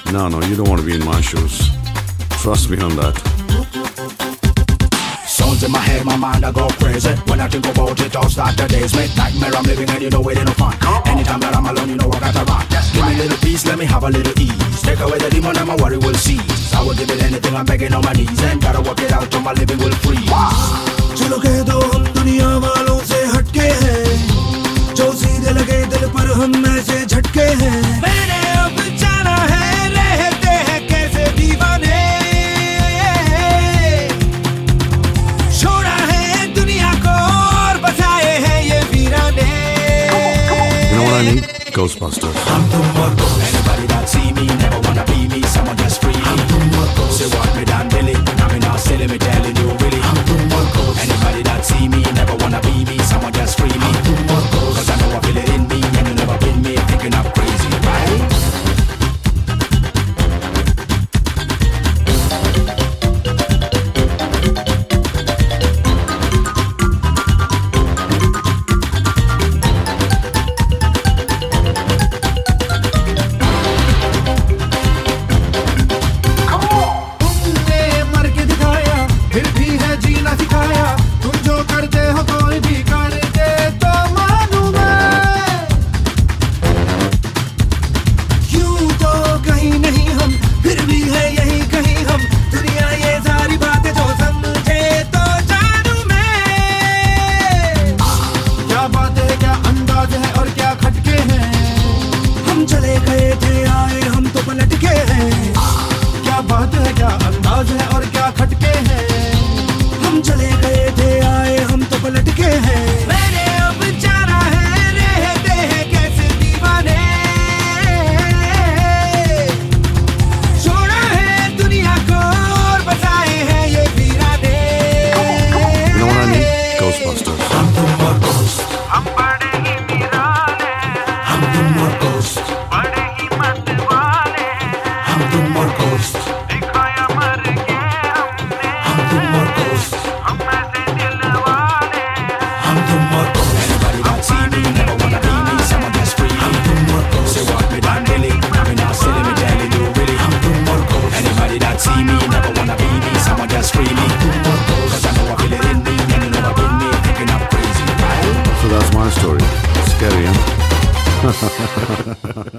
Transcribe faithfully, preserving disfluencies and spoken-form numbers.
No, no, you don't want to be in my shoes. Trust me on that. Sounds in my head, my mind, I go crazy. When I think about it, all start to daze me. Nightmare I'm living and you know it ain't no fun. Anytime that I'm alone, you know I got to run. Give me a little peace, let me have a little ease. Take away the demon and my worry will cease. I will give it anything, I'm begging on my knees. And gotta work it out till my living will freeze. चलो कह दो हम दुनिया वालों से हटके हैं, जो सीधे लगे दिल पर हम ऐसे झटके हैं। मैंने अब जाना है रहते हैं कैसे दीवाने, छोड़ा है दुनिया को और बसाए हैं ये वीराने। You know what I need? Ghostbusters. I'm the Marcos. Anybody that see me never wanna be me. Someone just free me. I'm the Marcos. Say what me done Billy. I mean not silly me telling you really. I'm the Marcos. Anybody that see me never wanna be me. Someone just free me. I'm the Marcos. Cause I know I feel it in me and you never been me thinking I'm crazy, right? चले गए थे आए हम तो पलट के हैं, क्या बात है क्या अंदाज है और क्या खटके हैं। हम चले गए थे आए हम तो पलट के हैं। मैंने अब जाना है रहते हैं कैसे दीवाने, छोड़ा है दुनिया को और बसाए हैं ये वीराने। You know what I need? Ghostbusters. I'm the Marcos. हम बड़े ही वीराने हैं, I'm the Marcos. बड़े ही मत वाले हैं, I'm the Marcos. दिखाया मर के हमने, I'm the Marcos. हम ऐसे दिल वाले हैं। I'm the Marcos. Anybody that see me never wanna be me. Someone just free me. I'm the Marcos. Say what me done Billy. I mean not silly me telling you really. I'm the Marcos. Anybody that see me never wanna be me. Someone just free me. I'm the Marcos. Cause I know I feel it in me and you never been me thinking I'm crazy, right? So that's my story. Scary, huh?